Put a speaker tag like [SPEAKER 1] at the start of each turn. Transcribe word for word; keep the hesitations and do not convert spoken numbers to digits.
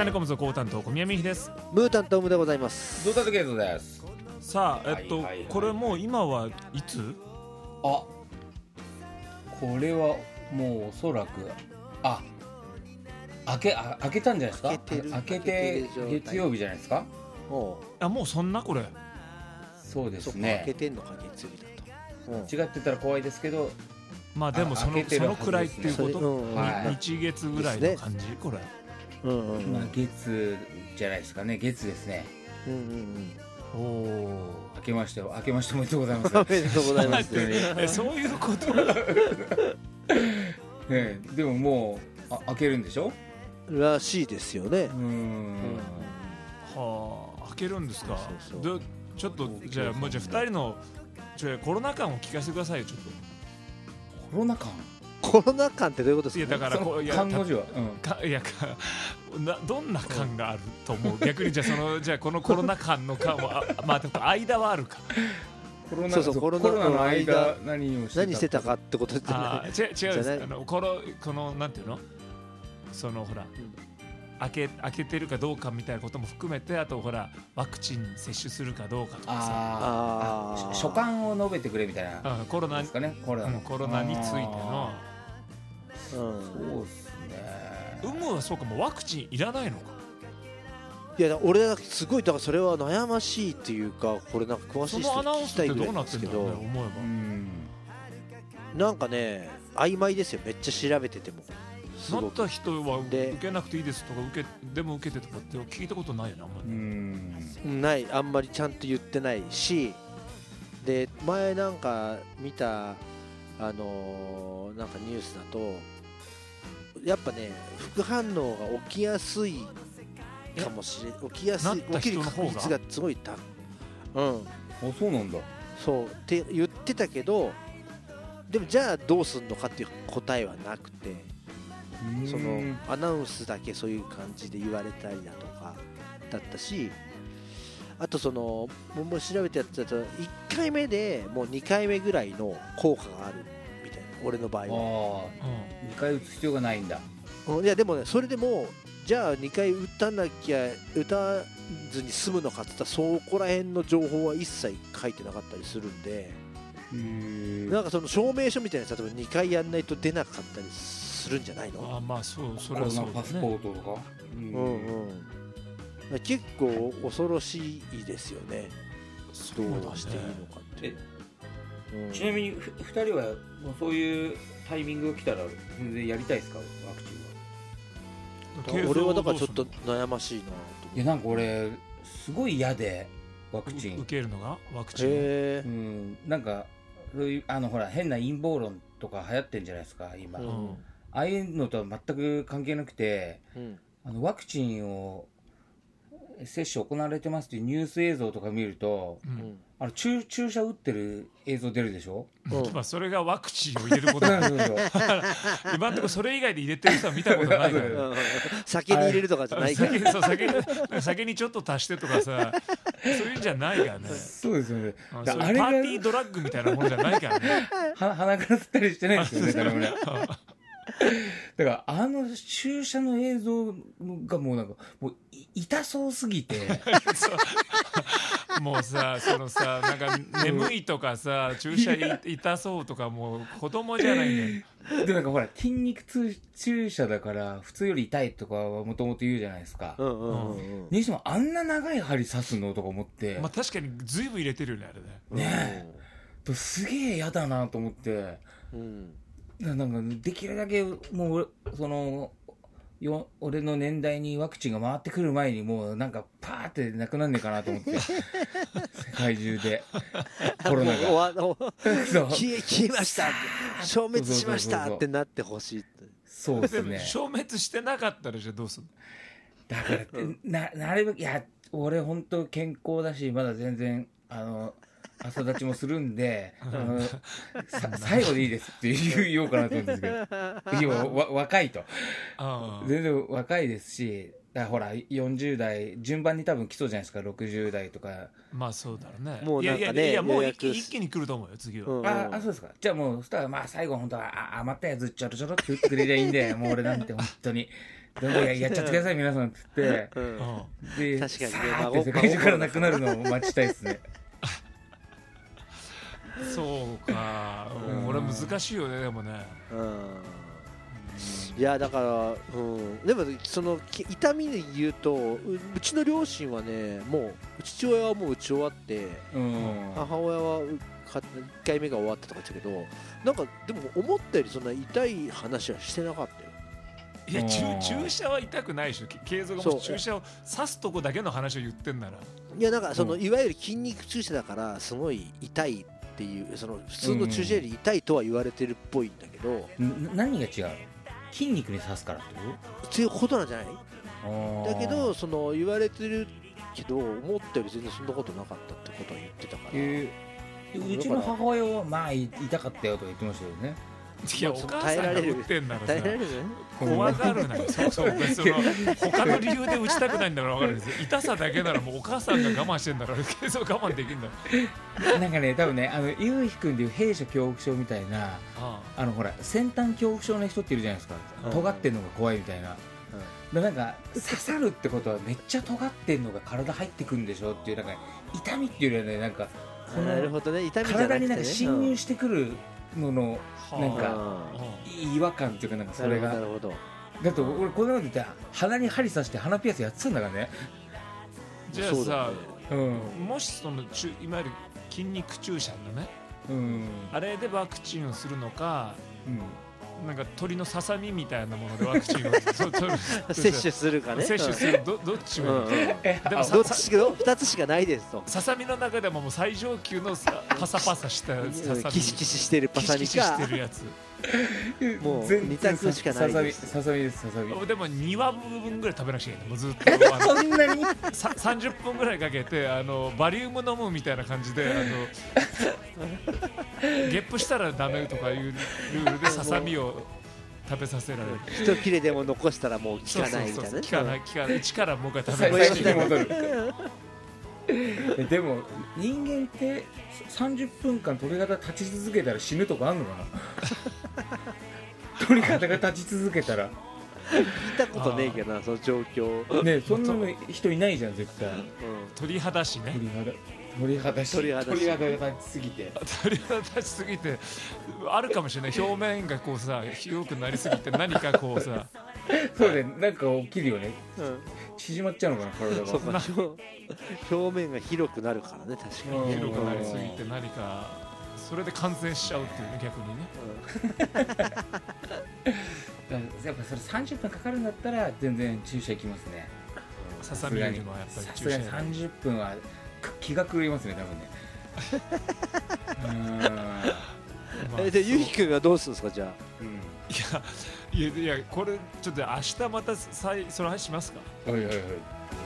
[SPEAKER 1] なにコムズ高担当小宮美です。
[SPEAKER 2] ムータントムでございます。
[SPEAKER 3] ドータルゲートです。
[SPEAKER 1] さあ、えっと、
[SPEAKER 3] はいはいはい、
[SPEAKER 1] これもう今はいつ？
[SPEAKER 3] あ、これはもうおそらくあ開けあ開けたんじゃないですか。
[SPEAKER 2] 開けてる
[SPEAKER 3] 開けて月曜日じゃないですか。
[SPEAKER 2] おう
[SPEAKER 1] あ、もうそんなこれ。
[SPEAKER 3] そうです
[SPEAKER 2] そっか
[SPEAKER 3] ね。
[SPEAKER 2] 開けてんのか月曜日だと。
[SPEAKER 3] 違ってたら怖いですけど、
[SPEAKER 1] まあでもその、そのくらいっていうこと、
[SPEAKER 2] うん
[SPEAKER 3] はい、
[SPEAKER 1] 日月ぐらいの感じ、ね、これ。
[SPEAKER 2] うんうんうん、
[SPEAKER 3] まあ月じゃないですかね。月ですね。
[SPEAKER 2] うんうん
[SPEAKER 1] うん、おお。
[SPEAKER 3] 開けましたよ。開けましておめでとうございます。
[SPEAKER 2] おめでとうございます。
[SPEAKER 1] え、そういうこと。
[SPEAKER 3] ね、でももうあ開けるんでしょ。
[SPEAKER 2] らしいですよね。
[SPEAKER 3] うーん。
[SPEAKER 1] はあ、開けるんですか。
[SPEAKER 2] そうそう
[SPEAKER 1] で、ちょっとじゃあもうじゃあ二人のちょコロナ感を聞かせてくださいよちょっと。
[SPEAKER 3] コロナ禍。
[SPEAKER 2] コロナ禍ってどういうことですか。
[SPEAKER 1] いやだからこういや
[SPEAKER 3] 看護師は、
[SPEAKER 1] うん、かいやかなどんな感があると思う。逆にじゃあそのじゃあこのコロナ感の感はあまあ間はあるか。
[SPEAKER 3] コロナ
[SPEAKER 2] そうそうコロナ
[SPEAKER 3] コロナの間何をしてた
[SPEAKER 2] 何してたかってことじゃ
[SPEAKER 1] あ違う違うんです。
[SPEAKER 2] ない
[SPEAKER 1] あのこのこのなんていうのそのほら、うん、開け開けてるかどうかみたいなことも含めて、あとほらワクチン接種するかどうかとかさ、
[SPEAKER 3] ああ所感を述べてくれみたいな、
[SPEAKER 1] うん、コロナ
[SPEAKER 3] ですかね。コロナ、
[SPEAKER 1] うん、コロナについての。
[SPEAKER 2] うん、
[SPEAKER 3] そうっすね。
[SPEAKER 1] 有無はそうかもワクチンいらないのか。
[SPEAKER 2] いや俺はすごいだからそれは悩ましいっていうか、これなんか詳しい人聞きたいぐらいですけど、
[SPEAKER 1] そのアナウンスってどうなってんだろうね、思えば。
[SPEAKER 3] うん
[SPEAKER 2] なんかね曖昧ですよ。めっちゃ調べてても。
[SPEAKER 1] なった人は
[SPEAKER 2] で
[SPEAKER 1] 受けなくていいですとか受けでも受けてとかって聞いたことないよね、あんまり。
[SPEAKER 3] うん
[SPEAKER 2] ないあんまりちゃんと言ってないし、で前なんか見たあのー、なんかニュースだとやっぱね副反応が起きやすいかもしれ起きやすい起きる確率がすごい高い。うん
[SPEAKER 3] あ、そうなんだ。
[SPEAKER 2] そうって言ってたけど、でもじゃあどうすんのかっていう答えはなくて、そのアナウンスだけそういう感じで言われたりだとかだったし、あとそのもう調べてやってたといっかいめでもうにかいめぐらいの効果があるみたいな、俺の場合は。
[SPEAKER 3] ああ、にかい打つ必要がないんだ。
[SPEAKER 2] いやでもね、それでもじゃあにかい打たなきゃ打たずに済むのかって言ったらそこら辺の情報は一切書いてなかったりするんで、なんかその証明書みたいなやつ例えばにかいやんないと出なかったりするんじゃないの。
[SPEAKER 1] あ、まあそう、それはそうだね。
[SPEAKER 3] パスポートとか。
[SPEAKER 2] うんうん、結構恐ろしいですよね。どうしていいのかって。
[SPEAKER 3] うん、ちなみにふふたりはもうそういうタイミングが来たら全然やりたいですか、ワクチンは。
[SPEAKER 2] 俺はだからちょっと悩ましいなと。
[SPEAKER 3] いやなんか俺すごい嫌でワクチン
[SPEAKER 1] 受けるのがワクチン。
[SPEAKER 3] へー、うん、なんかそういうあのほら変な陰謀論とか流行ってんじゃないですか今、うん、ああいうのとは全く関係なくて、うん、あのワクチンを接種行われてますっていうニュース映像とか見ると、うん、あの 注, 注射打ってる映像出るでしょ、
[SPEAKER 1] うん、まあそれがワクチンを入れることなんですよ。今のところそれ以外で入れてる人は見たことないから、うん、
[SPEAKER 2] 酒に入れるとかじゃないから
[SPEAKER 1] 酒, そう酒, 酒にちょっと足してとかさ、そういうんじゃないからね。
[SPEAKER 3] そうですよね。
[SPEAKER 1] あそういうパーティードラッグみたいなもんじゃないからね。
[SPEAKER 3] は鼻から吸ったりしてないですよね、誰もね。だからあの注射の映像がもうなんかもう痛そうすぎて
[SPEAKER 1] もうさ、そのさ、なんか眠いとかさ、注射痛そうとかもう子供じゃないんだよ。
[SPEAKER 3] でなんかほら筋肉注射だから普通より痛いとかはもともと言うじゃないですか。うんうんうん、にしてもあんな長い針刺すのとか思って、
[SPEAKER 1] まあ確かにずいぶん入れてるよね、あれね。
[SPEAKER 3] ねえ、うん、すげえ嫌だなと思って、うん、なんかできるだけもうそのよ俺の年代にワクチンが回ってくる前にもうなんかパーってなくなんねえかなと思って世界中でコロナが
[SPEAKER 2] 消え消えました消滅しましたってなってほしい。
[SPEAKER 3] そうですね。
[SPEAKER 1] 消滅してなかったらじゃあどうするの。
[SPEAKER 3] だからってな, なるべくいや俺本当健康だしまだ全然あの朝立ちもするんであの最後でいいですって言おうかなと思うんですけど今わ若いと全然若いですし、だからほらよんじゅう代順番に多分来そうじゃないですか、ろくじゅう代とか。
[SPEAKER 1] まあそうだろうね。
[SPEAKER 2] もうなんかね、
[SPEAKER 1] いやいやいやもう一気一気に来ると思うよ次は、
[SPEAKER 3] うん、ああそうですか。じゃあもうそしたらまあ最後本当はあ余ったやつちょろちょろって打ってくれりゃいいんでもう俺なんて本当にでもややっちゃってください皆さんっつって
[SPEAKER 2] うん
[SPEAKER 1] うん
[SPEAKER 3] で
[SPEAKER 2] 確かにね
[SPEAKER 3] さーって世界中からなくなるのを待ちたいですね。
[SPEAKER 1] そうか、うん
[SPEAKER 3] うん
[SPEAKER 1] これ難しいよねでもね。
[SPEAKER 2] うんいやだから、うん、でもそのき痛みで言うと う, うちの両親はねもう父親はもう打ち終わって
[SPEAKER 3] うん
[SPEAKER 2] 母親はいっかいめが終わったとか言ってたけどなんかでも思ったよりそんな痛い話はしてなかったよ。
[SPEAKER 1] いや注
[SPEAKER 3] うん
[SPEAKER 1] 注射は痛くないでしょ。け継続が
[SPEAKER 2] そう
[SPEAKER 1] もし注射を刺すとこだけの話を言ってんなら。
[SPEAKER 2] いやなんかその、
[SPEAKER 3] うん
[SPEAKER 2] いわゆる筋肉注射だからすごい痛いっていうその普通の注射より痛いとは言われてるっぽいんだけど、
[SPEAKER 3] ん何が違うの？筋肉に刺すからってこ
[SPEAKER 2] っていうことなんじゃない？
[SPEAKER 3] と？
[SPEAKER 2] だけどその言われてるけど思ったより全然そんなことなかったってことは言ってたから、
[SPEAKER 3] えー、うちの母親はまあい痛かったよとか言ってましたよね。
[SPEAKER 1] いやお母さんが打ってんならさ
[SPEAKER 2] 耐えられる
[SPEAKER 1] 怖がるなよ。そうそうその他の理由で打ちたくないんだから分かるんですよ。痛さだけならもうお母さんが我慢してんだから継続我慢できんだろ。
[SPEAKER 3] なんかね多分ねあのゆうひくんでいう閉所恐怖症みたいな
[SPEAKER 1] あ
[SPEAKER 3] あのほら先端恐怖症の人っているじゃないですか。
[SPEAKER 2] うん
[SPEAKER 3] 尖ってんのが怖いみたいな。でなんか刺さるってことはめっちゃ尖ってんのが体入ってくるんでしょっていうなんか痛みっていうよりはねなんかこ
[SPEAKER 2] なる
[SPEAKER 3] の
[SPEAKER 2] ほどね痛みじゃなくて、ね、
[SPEAKER 3] 体になんか侵入してくるのの
[SPEAKER 1] あ
[SPEAKER 3] なんか
[SPEAKER 1] あ
[SPEAKER 3] 違和感っていうかなんかそれが
[SPEAKER 2] なるほどなる
[SPEAKER 3] だって俺こんなこと言って鼻に針刺して鼻ピアスやってたんだからね。
[SPEAKER 1] じゃあ
[SPEAKER 2] そうだ
[SPEAKER 1] さ、
[SPEAKER 2] ね
[SPEAKER 3] うん
[SPEAKER 1] もしその注いわゆる筋肉注射のね
[SPEAKER 3] うん
[SPEAKER 1] あれでワクチンをするのか
[SPEAKER 3] うん
[SPEAKER 1] なんか鳥のささみみたいなものでワクチンをそ取る
[SPEAKER 2] ほど摂取するかね
[SPEAKER 1] 摂取するどどっちもいいの、
[SPEAKER 2] うんうん
[SPEAKER 3] え
[SPEAKER 1] でもさ
[SPEAKER 2] どっちしかふたつしかないですと
[SPEAKER 1] ささみの中でももう最上級のさパサパサしたささみ
[SPEAKER 2] キシキシしてるパサミ
[SPEAKER 1] キシキシ
[SPEAKER 2] か
[SPEAKER 1] してるやつ
[SPEAKER 2] もう
[SPEAKER 3] 全
[SPEAKER 2] 二択しかないです
[SPEAKER 3] ささみささみですささみ
[SPEAKER 1] でもにわぶんぐらい食べなくちゃいけないもうずっとあの
[SPEAKER 3] そんなに
[SPEAKER 1] ささんじゅっぷんぐらいかけてあのバリウム飲むみたいな感じであのゲップしたらダメとかいうルールでささみを食べさせられる。
[SPEAKER 2] 一切れでも残したらもう効かないみたいなね
[SPEAKER 1] 効かない効かない一からもう一回食べ
[SPEAKER 3] 最
[SPEAKER 1] る
[SPEAKER 3] 初に戻るえでも人間ってさんじゅっぷんかん鳥肌立ち続けたら死ぬとかあんのかな鳥肌が立ち続けたら
[SPEAKER 2] 聞いたことねえけどなその状況、
[SPEAKER 3] ねそんなの人いないじゃん絶対
[SPEAKER 2] うん
[SPEAKER 1] 鳥肌しね
[SPEAKER 3] 鳥肌鳥肌し
[SPEAKER 2] 鳥肌し
[SPEAKER 3] 鳥肌が立ちすぎて
[SPEAKER 1] 鳥肌立ちすぎてあるかもしれない表面がこうさ広くなりすぎて何かこうさ
[SPEAKER 3] そうでなんか起きるよね
[SPEAKER 2] うん
[SPEAKER 3] 縮まっちゃうのかな体が
[SPEAKER 2] そうか表表面が広くなるからね確かに、
[SPEAKER 3] うん
[SPEAKER 1] 広くなりすぎて何かそれで感染しちゃうっていうね逆にね。
[SPEAKER 3] やっぱそれさんじゅっぷんかかるんだったら全然注射行きますね
[SPEAKER 1] ささみよりもやっぱり
[SPEAKER 3] さすがに
[SPEAKER 1] 注射
[SPEAKER 3] さんじゅっぷんは気が狂いますね多分ねうーん
[SPEAKER 1] まあ
[SPEAKER 2] えで
[SPEAKER 1] そう
[SPEAKER 2] ゆうひくんはどうするんですかじゃあ
[SPEAKER 1] いやいやいやこれちょっと明日またさいその話しますか。
[SPEAKER 3] おいおいおい